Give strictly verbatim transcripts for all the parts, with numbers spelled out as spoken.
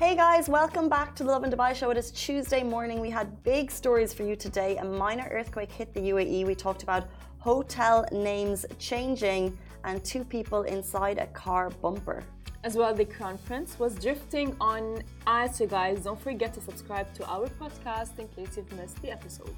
Hey guys, welcome back to the Lovin Dubai show. It is Tuesday morning. We had big stories for you today. A minor earthquake hit the U A E. We talked about hotel names changing and two people inside a car bumper. As well, the Crown Prince was drifting on ice. So guys, don't forget to subscribe to our podcast in case you've missed the episode.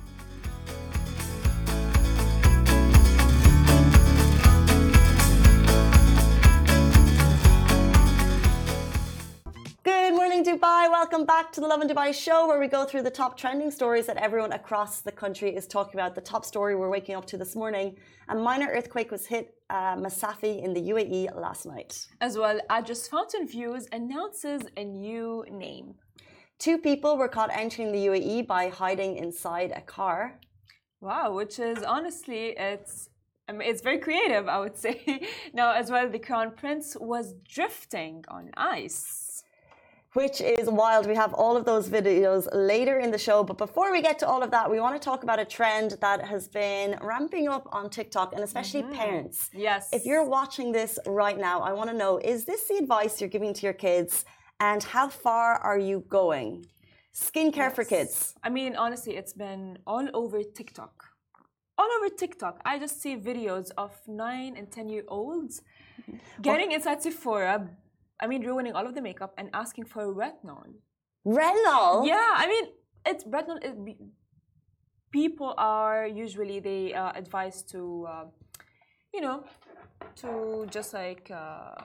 Good morning, Dubai. Welcome back to the Lovin Dubai show, where we go through the top trending stories that everyone across the country is talking about. The top story we're waking up to this morning: a minor earthquake was hit uh, Masafi in the U A E last night. As well, Address Fountain Views announces a new name. Two people were caught entering the U A E by hiding inside a car. Wow, which is honestly, it's I mean, it's very creative, I would say. Now, as well, the Crown Prince was drifting on ice. Which is wild. We have all of those videos later in the show. But before we get to all of that, we want to talk about a trend that has been ramping up on TikTok, and especially mm-hmm. parents. Yes. If you're watching this right now, I want to know, is this the advice you're giving to your kids? And how far are you going? Skincare yes. for kids. I mean, honestly, it's been all over TikTok. All over TikTok. I just see videos of nine and ten year olds getting well, inside Sephora, I mean, ruining all of the makeup and asking for retinol. Retinol? Yeah, I mean, it's retinol. It, people are usually they uh, advised to, uh, you know, to just like uh,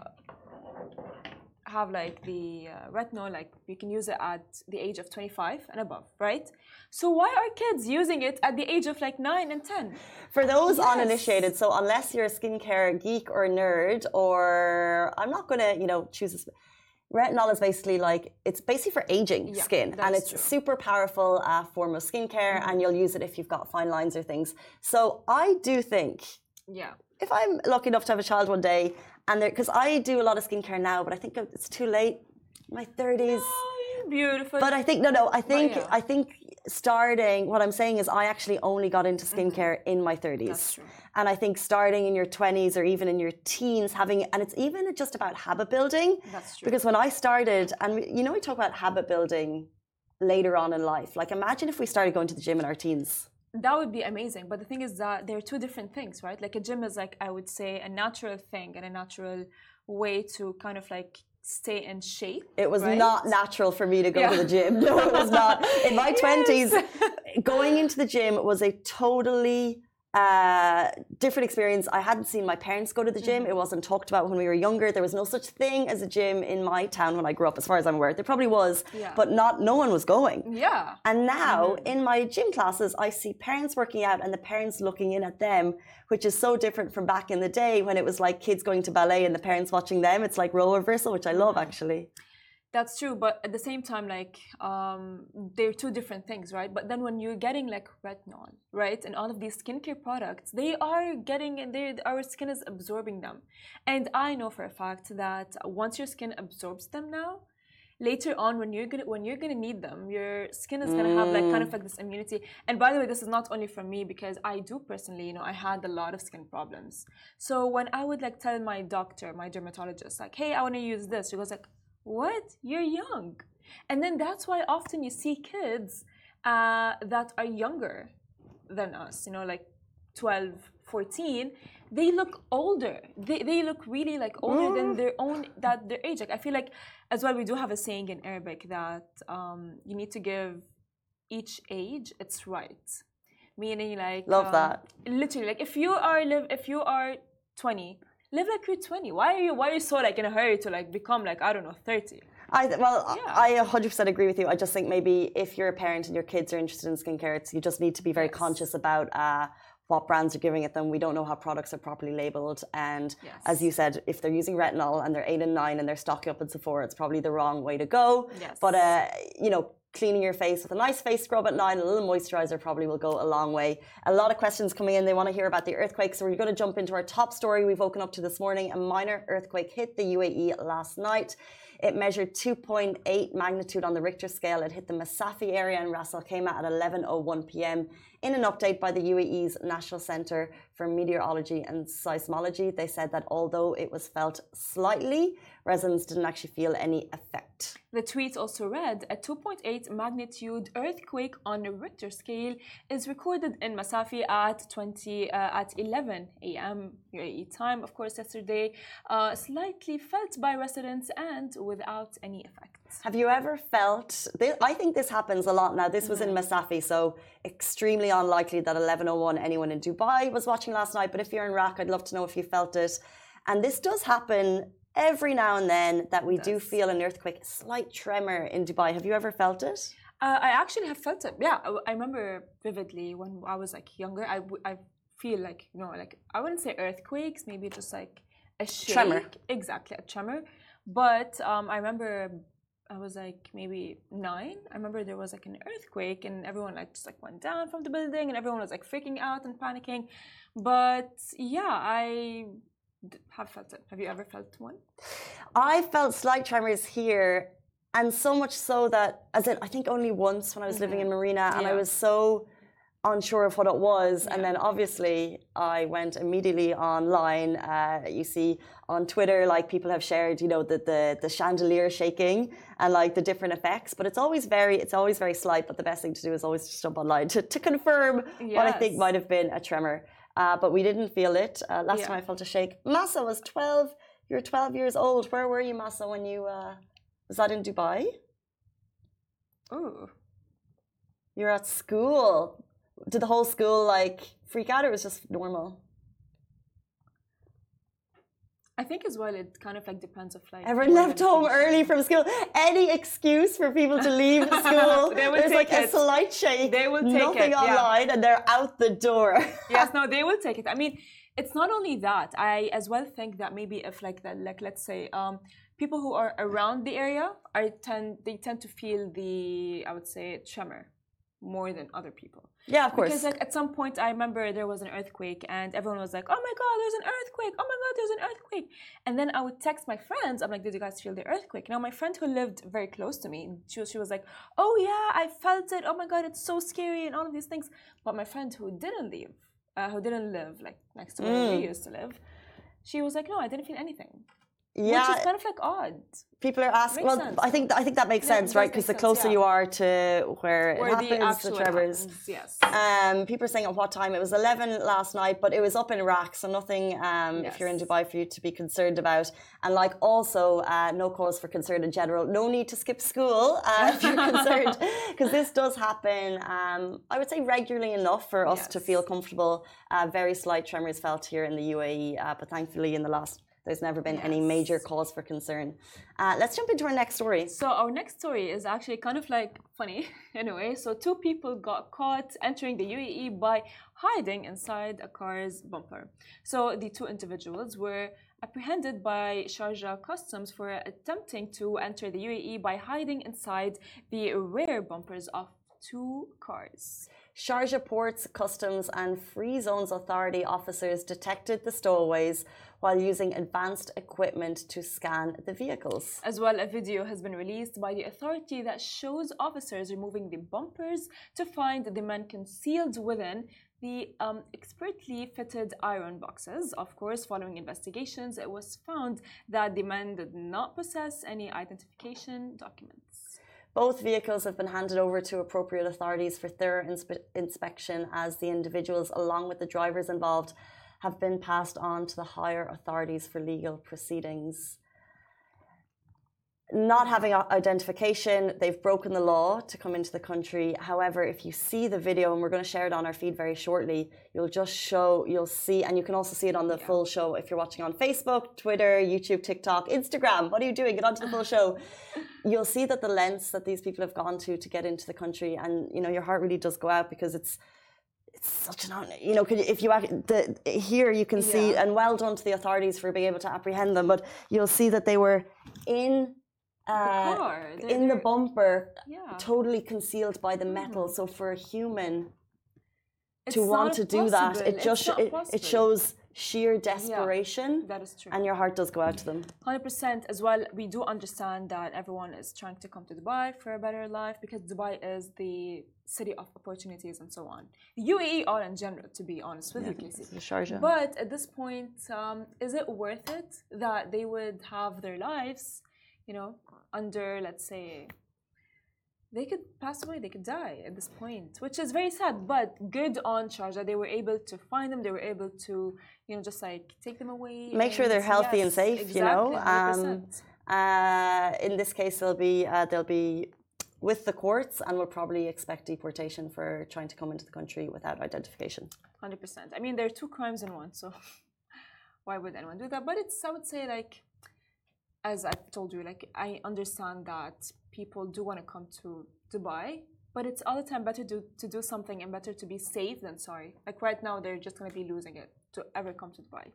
have like the uh, retinol. Like you can use it at the age of twenty-five and above, right? So why are kids using it at the age of like nine and ten? For those yes. uninitiated, so unless you're a skincare geek or nerd, or I'm not going to, you know, choose this. Retinol is basically like, it's basically for aging yeah, skin. And it's true. a super powerful uh, form of skincare, mm-hmm. and you'll use it if you've got fine lines or things. So I do think, yeah, if I'm lucky enough to have a child one day, and because I do a lot of skincare now, but I think it's too late, my thirties. No, beautiful. But I think, no, no, I think, well, yeah. I think starting, what I'm saying is I actually only got into skincare mm-hmm. in my thirties. That's true. And I think starting in your twenties or even in your teens, having, and it's even just about habit building. That's true. Because when I started, and we, you know, we talk about habit building later on in life. Like imagine if we started going to the gym in our teens. That would be amazing. But the thing is that there are two different things, right? Like a gym is like, I would say, a natural thing and a natural way to kind of like stay in shape. It was right? not natural for me to go yeah. to the gym. No, it was not. In my yes. twenties, going into the gym was a totally uh, different experience. I hadn't seen my parents go to the gym. Mm-hmm. It wasn't talked about when we were younger. There was no such thing as a gym in my town when I grew up, as far as I'm aware. There probably was, yeah. but not. No one was going. Yeah. And now mm-hmm. in my gym classes, I see parents working out and the parents looking in at them, which is so different from back in the day when it was like kids going to ballet and the parents watching them. It's like role reversal, which I love actually. That's true, but at the same time, like um, they're two different things, right? But then when you're getting like retinol, right, and all of these skincare products, they are getting, they our skin is absorbing them, and I know for a fact that once your skin absorbs them now, later on when you're gonna when you're gonna need them, your skin is gonna mm. have like kind of like this immunity. And by the way, this is not only from me because I do personally, you know, I had a lot of skin problems. So when I would like tell my doctor, my dermatologist, like, hey, I want to use this, she goes like, what? You're young. And then that's why often you see kids uh, that are younger than us, you know, like twelve, fourteen, they look older. They, they look really like older mm. than their own, that their age. Like I feel like, as well, we do have a saying in Arabic that um, you need to give each age its right. Meaning like... Love um, that. Literally, like if you are live, if you are twenty, live like you're twenty. Why are you why are you so like in a hurry to like become like I don't know thirty? I well yeah. I one hundred percent agree with you. I just think maybe if you're a parent and your kids are interested in skincare, it's, you just need to be very yes. conscious about uh, what brands are giving it them. We don't know how products are properly labeled, and yes. as you said, if they're using retinol and they're eight and nine and they're stocking up in Sephora, it's probably the wrong way to go. Yes. But uh, you know. Cleaning your face with a nice face scrub at night, a little moisturizer probably will go a long way. A lot of questions coming in. They want to hear about the earthquake. So we're going to jump into our top story we've woken up to this morning. A minor earthquake hit the U A E last night. It measured two point eight magnitude on the Richter scale. It hit the Masafi area in Ras Al Khaimah at eleven oh one p m In an update by the U A E's National Centre for Meteorology and Seismology, they said that although it was felt slightly, residents didn't actually feel any effect. The tweet also read, a two point eight magnitude earthquake on a Richter scale is recorded in Masafi at twenty uh, at eleven A M U A E time, of course, yesterday, uh, slightly felt by residents and without any effect. Have you ever felt, I think this happens a lot now, this was mm-hmm. in Masafi, so extremely unlikely that eleven oh one anyone in Dubai was watching last night, but if you're in Iraq, I'd love to know if you felt it. And this does happen every now and then, that we do feel an earthquake, a slight tremor in Dubai. Have you ever felt it? Uh, I actually have felt it. Yeah, I remember vividly when I was like younger. I, I feel like, you know, like I wouldn't say earthquakes, maybe just like a shake. Tremor. Exactly, a tremor. But um, I remember I was like maybe nine. I remember there was like an earthquake and everyone like just like went down from the building and everyone was like freaking out and panicking. But yeah, I have felt it. Have you ever felt one? I felt slight tremors here, and so much so that, as in, I think only once when I was mm-hmm. living in Marina, and yeah. I was so unsure of what it was. Yeah. And then obviously I went immediately online. Uh, you see on Twitter, like people have shared, you know, the, the, the chandelier shaking and like the different effects, but it's always very, it's always very slight. But the best thing to do is always just jump online to, to confirm yes. what I think might have been a tremor. Uh, but we didn't feel it. Uh, last yeah. time I felt a shake. Massa was twelve. You're twelve years old. Where were you, Massa, when you, uh, was that in Dubai? Oh. You're at school. Did the whole school like freak out, or was it just normal? I think as well it kind of like depends of like everyone left home early from school. Any excuse for people to leave school. There's like it. a slight shake. They will take nothing it, online yeah. and they're out the door. Yes, no, they will take it. I mean, it's not only that. I as well think that maybe if like that, like let's say, um, people who are around the area are tend they tend to feel the I would say tremor more than other people. Yeah, of course. Because like at some point I remember there was an earthquake and everyone was like, oh my god, there's an earthquake, oh my god, there's an earthquake. And then I would text my friends, I'm like, did you guys feel the earthquake? Now my friend who lived very close to me, she was, she was like, oh yeah, I felt it, oh my god, it's so scary and all of these things. But my friend who didn't leave, uh, who didn't live like next to where mm. we used to live, she was like, no, I didn't feel anything. Yeah, which is kind of like odd. People are asking. Well, sense. I think I think that makes yeah, sense, right? Because the closer sense, yeah. you are to where, where it happens, the, the tremors. Happens, yes. Um, people are saying at what time? It was eleven last night, but it was up in Iraq, so nothing. Um, yes. If you're in Dubai, for you to be concerned about, and like also uh, no cause for concern in general. No need to skip school uh, if you're concerned, because this does happen. Um, I would say regularly enough for us yes. to feel comfortable. Uh, very slight tremors felt here in the U A E, uh, but thankfully in the last. There's never been yes. any major cause for concern. Uh, let's jump into our next story. So our next story is actually kind of like funny in a way. So two people got caught entering the U A E by hiding inside a car's bumper. So the two individuals were apprehended by Sharjah Customs for attempting to enter the U A E by hiding inside the rear bumpers of two cars. Sharjah Ports, Customs and Free Zones Authority officers detected the stowaways while using advanced equipment to scan the vehicles. As well, a video has been released by the authority that shows officers removing the bumpers to find the men concealed within the um, expertly fitted iron boxes. Of course, following investigations, it was found that the men did not possess any identification documents. Both vehicles have been handed over to appropriate authorities for thorough inspe- inspection as the individuals, along with the drivers involved, have been passed on to the higher authorities for legal proceedings. Not having identification, they've broken the law to come into the country. However, if you see the video, and we're going to share it on our feed very shortly, you'll just show, you'll see, and you can also see it on the yeah. full show if you're watching on Facebook, Twitter, YouTube, TikTok, Instagram. What are you doing? Get onto the full show. You'll see that the lengths that these people have gone to to get into the country, and you know your heart really does go out because it's it's such an honor. You know, if you the, here you can see, yeah. and well done to the authorities for being able to apprehend them. But you'll see that they were in. Uh, the in the bumper, yeah. totally concealed by the metal. Mm. So for a human it's to want to do possible. that, it just it, it shows sheer desperation. Yeah, that is true. And your heart does go out to them. one hundred percent as well. We do understand that everyone is trying to come to Dubai for a better life because Dubai is the city of opportunities and so on. The U A E all in general, to be honest with Yeah, you, Casey. it's Sharjah. But at this point, um, is it worth it that they would have their lives, you know, under, let's say, they could pass away, they could die at this point, which is very sad, but good on Sharjah. They were able to find them, they were able to, you know, just like take them away. Make sure they're healthy yes, and safe, exactly, you know. one hundred percent. Um, uh, in this case, they'll be, uh, they'll be with the courts and will probably expect deportation for trying to come into the country without identification. one hundred percent. I mean, there are two crimes in one, so why would anyone do that? But it's, I would say, like, as I've told you, like, I understand that people do want to come to Dubai, but it's all the time better to, to do something and better to be safe than sorry. Like, right now, they're just going to be losing it to ever come to Dubai.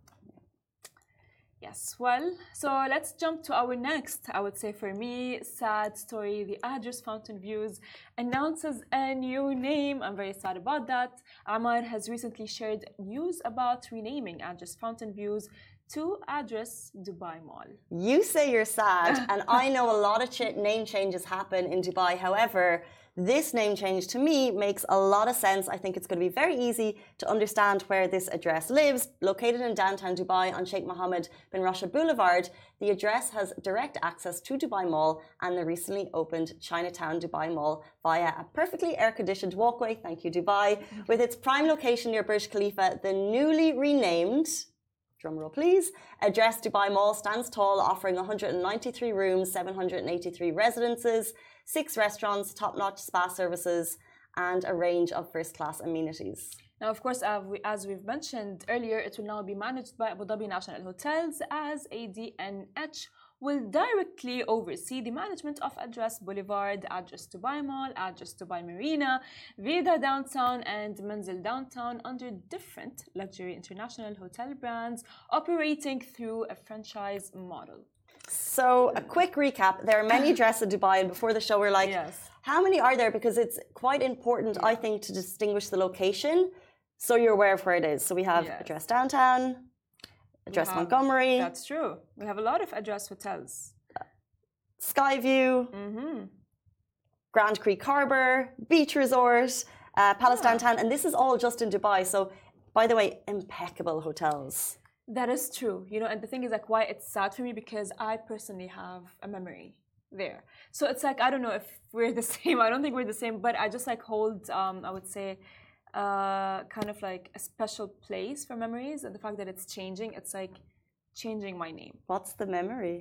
Yes, well, so let's jump to our next, I would say for me, sad story. The Address Fountain Views announces a new name. I'm very sad about that. Amar has recently shared news about renaming Address Fountain Views to Address Dubai Mall. You say you're sad, and I know a lot of ch- name changes happen in Dubai. However, this name change to me makes a lot of sense. I think it's going to be very easy to understand where this address lives. Located in downtown Dubai on Sheikh Mohammed bin Rashid Boulevard, the address has direct access to Dubai Mall and the recently opened Chinatown Dubai Mall via a perfectly air-conditioned walkway, thank you Dubai, with its prime location near Burj Khalifa. The newly renamed, drumroll please, address Dubai Mall stands tall, offering one hundred ninety-three rooms, seven hundred eighty-three residences, six restaurants, top-notch spa services, and a range of first-class amenities. Now, of course, uh, we, as we've mentioned earlier, it will now be managed by Abu Dhabi National Hotels, as A D N H will directly oversee the management of Address Boulevard, Address Dubai Mall, Address Dubai Marina, Vida Downtown, and Manzil Downtown under different luxury international hotel brands operating through a franchise model. So, a quick recap. There are many addresses in Dubai, and before the show, we're like, Yes. how many are there? Because it's quite important, I think, to distinguish the location so you're aware of where it is. So, we have Yes. Address Downtown, Address have- Montgomery, That's true. We have a lot of Address hotels. Skyview, Mm-hmm. Grand Creek Harbour, Beach Resort, uh, Palace Yeah. Downtown, and this is all just in Dubai. So, by the way, impeccable hotels. That is true, you know, and the thing is like why it's sad for me because I personally have a memory there. So it's like I don't know if we're the same. I don't think we're the same, but I just like hold um I would say uh kind of like a special place for memories, and the fact that it's changing, it's like changing my name. What's the memory?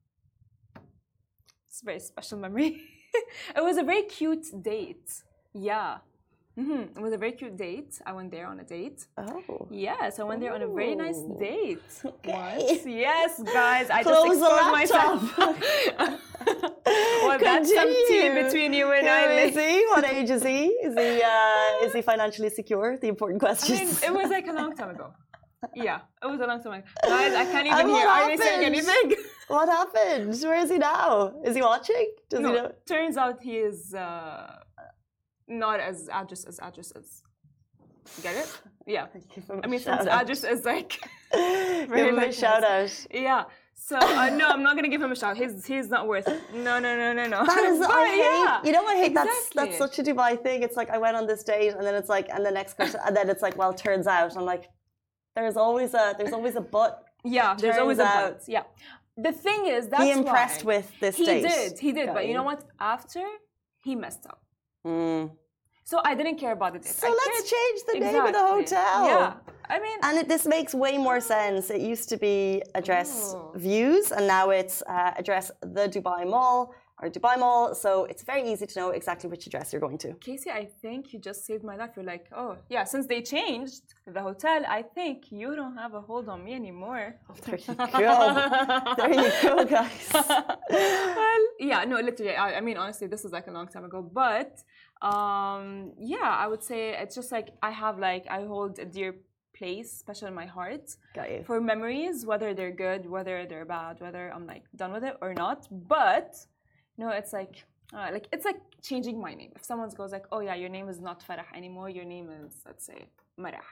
It's a very special memory. It was a very cute date. Yeah. Mm-hmm. It was a very cute date. I went there on a date. Oh. Yes, I went there on a very nice Ooh. date. Okay. Once. Yes, guys, I Close just the exposed laptop. myself. Well, that's some tea Continue. between you and Who I. is he? What age is he? Is he uh, is he financially secure? The important I questions. mean, it was like a long time ago. Yeah, it was a long time ago. Guys, I can't even And what hear. Are they saying happened? anything? What happened? Where is he now? Is he watching? Does No, he know? turns out he is uh, not as address as address as. Get it? Yeah. Give him a I mean, shout since out. address is like. Give him a like shout nice. out. Yeah. So uh, no, I'm not gonna give him a shout. He's he's not worth it. No, no, no, no, no. That is, But I hate. yeah, You know, I hate that's exactly. that's such a Dubai thing. It's like I went on this date, and then it's like, and the next question, and then it's like, well, turns out. I'm like, there's always a there's always a but. Yeah, there's always a Turns but. Yeah. The thing is, that's He impressed why with this he date. did, he did. Got But you you. know what? After he messed up, Mm. so I didn't care about the date. So I let's cared- change the name of the Exactly. hotel. Yeah, I mean, And it, this makes way more sense. It used to be Address Oh. Views, and now it's uh, Address the Dubai Mall or Dubai Mall. So it's very easy to know exactly which address you're going to. Casey, I think you just saved my life. You're like, oh yeah, since they changed the hotel, I think you don't have a hold on me anymore. There you go. There you go, guys. Well, yeah, no, literally. I, I mean, honestly, this is like a long time ago, but um, yeah, I would say it's just like I have like I hold a dear place, special in my heart, Got you. for memories, whether they're good, whether they're bad, whether I'm like done with it or not. But no, it's like. Uh, like it's like changing my name. If someone goes like, "Oh yeah, your name is not Farah anymore. Your name is, let's say, Marah,"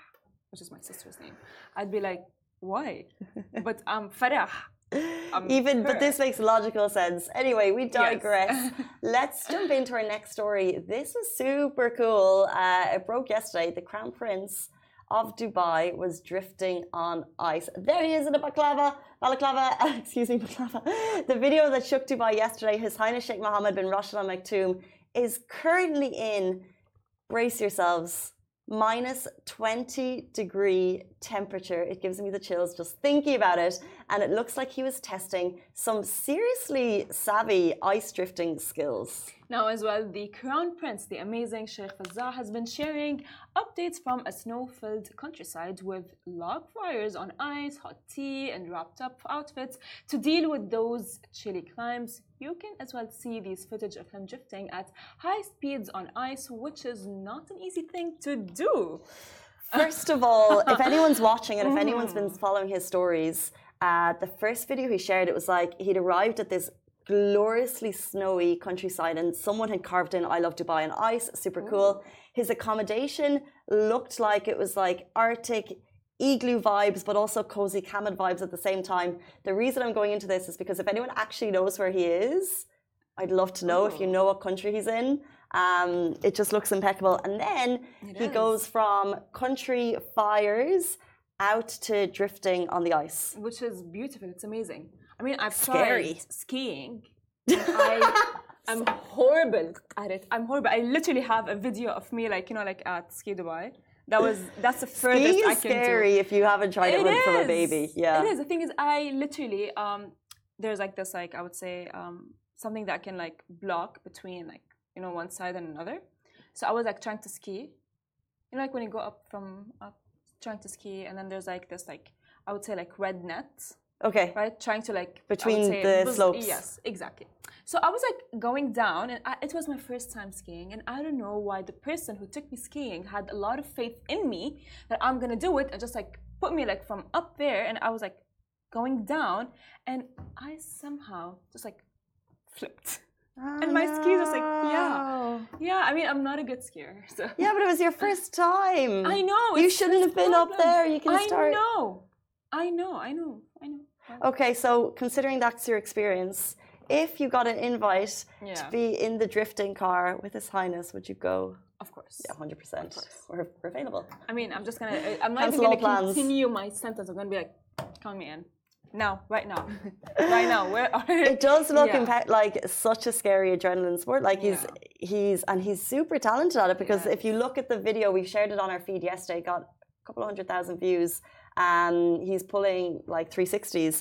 which is my sister's name, I'd be like, why? But I'm Farah. I'm Even, Farah. but this makes logical sense. Anyway, we digress. Yes. Let's jump into our next story. This was super cool. Uh, it broke yesterday. The Crown Prince of Dubai was drifting on ice. There he is in a baklava. Balaclava, excuse me, baklava. The video that shook Dubai yesterday, His Highness Sheikh Mohammed bin Rashid Al Maktoum, is currently in, brace yourselves, minus twenty degree temperature. It gives me the chills just thinking about it. And it looks like he was testing some seriously savvy ice drifting skills. Now, as well, the Crown Prince, the amazing Sheikh Fazzah, has been sharing updates from a snow-filled countryside with log fires on ice, hot tea, and wrapped-up outfits to deal with those chilly climbs. You can as well see these footage of him drifting at high speeds on ice, which is not an easy thing to do. First of all, if anyone's watching and if anyone's been following his stories, uh, the first video he shared, it was like he'd arrived at this gloriously snowy countryside and someone had carved in I love Dubai on ice, super cool. His accommodation looked like it was like Arctic igloo vibes but also cozy camel vibes at the same time. The reason I'm going into this is because if anyone actually knows where he is, I'd love to know. If you know what country he's in, um, it just looks impeccable. And then It he is. goes from country fires out to drifting on the ice. Which is beautiful. It's amazing. I mean, I've Scary. tried skiing. I am horrible at it. I'm horrible. I literally have a video of me, like, you know, like at Ski Dubai. That was, that's the furthest Skiing I is can scary do. if you haven't tried it, It with from a is. baby. Yeah. It is. The thing is, I literally, um, there's like this, like, I would say, um, something that can like block between like, you know, one side and another. So I was like trying to ski. You know, like when you go up from up, trying to ski, and then there's like this, like, I would say like red net. Okay. Right, trying to like I would Between say, the bus- slopes. Yes, exactly. So I was like going down, and I, it was my first time skiing, and I don't know why the person who took me skiing had a lot of faith in me that I'm gonna do it, and just like put me like from up there, and I was like going down, and I somehow just like flipped, Oh, and my skis was like, yeah, no. yeah. I mean, I'm not a good skier, so Yeah, but it was your first time. I know You it's shouldn't this have been up problem. there. You can I start. know, I know, I know, I know. Okay, so considering that's your experience, if you got an invite Yeah. to be in the drifting car with His Highness, would you go? Of course. Yeah, one hundred percent. Of course. We're, we're available. I mean, I'm just gonna. I'm not Cancel even all gonna plans. continue my sentence. I'm gonna be like, count me in, now, right now, right now. Where are? It does look Yeah. impe- like such a scary adrenaline sport. Like he's Yeah. he's and he's super talented at it because Yes. if you look at the video, we shared it on our feed yesterday, got a couple of hundred thousand views, and he's pulling like three sixties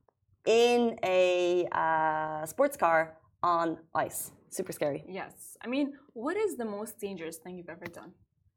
in a uh, sports car on ice. Super scary. Yes. I mean, what is the most dangerous thing you've ever done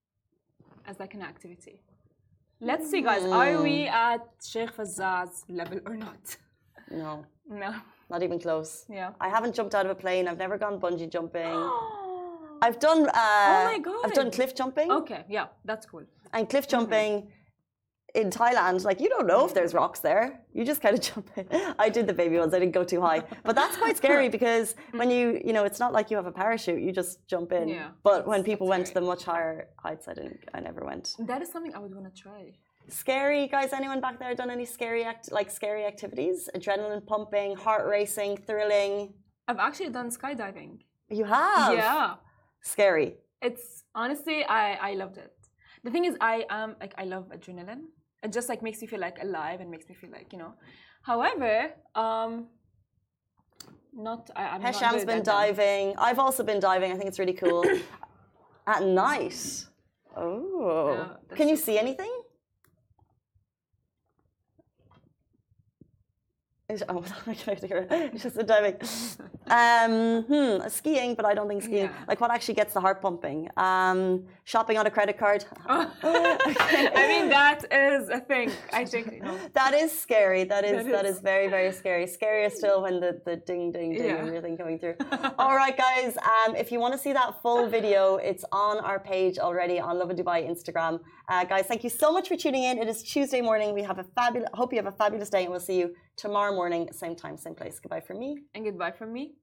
as like an activity? Let's see, guys. Are we at Sheikh Fazzah's level or not? No, No. not even close. Yeah. I haven't jumped out of a plane. I've never gone bungee jumping. I've done. Uh, Oh my God. I've done cliff jumping. Okay. Yeah, that's cool. And cliff jumping in Thailand, like you don't know if there's rocks there. You just kind of jump in. I did the baby ones. I didn't go too high, but that's quite scary because when you, you know, it's not like you have a parachute. You just jump in. Yeah, But when that's- people that's went to scary. the much higher heights, I didn't. I never went. That is something I would want to try. Scary, guys. Anyone back there done any scary act like scary activities? Adrenaline pumping, heart racing, thrilling. I've actually done skydiving. You have. Yeah. Scary. It's honestly, I I loved it. The thing is, I am like I love adrenaline. It just like makes me feel like alive and makes me feel like you know. However, um, not I, I'm not Hesham's good been at them. diving. I've also been diving. I think it's really cool. At night. Oh. Yeah, that's Can you so see anything? Is- Oh, I can't hear it. It's just a diving. Um, hmm, skiing, but I don't think skiing. Yeah. Like, what actually gets the heart pumping? Um, shopping on a credit card. I mean, that is a thing. I think you know. That is scary. That is That that is. is very very scary. Scarier still when the the ding ding ding Yeah. and everything coming through. All right, guys. Um, if you want to see that full video, it's on our page already on Love in Dubai Instagram. Uh, guys, thank you so much for tuning in. It is Tuesday morning. We have a fabulous. Hope you have a fabulous day, and we'll see you tomorrow morning, same time, same place. Goodbye from me. And goodbye from me.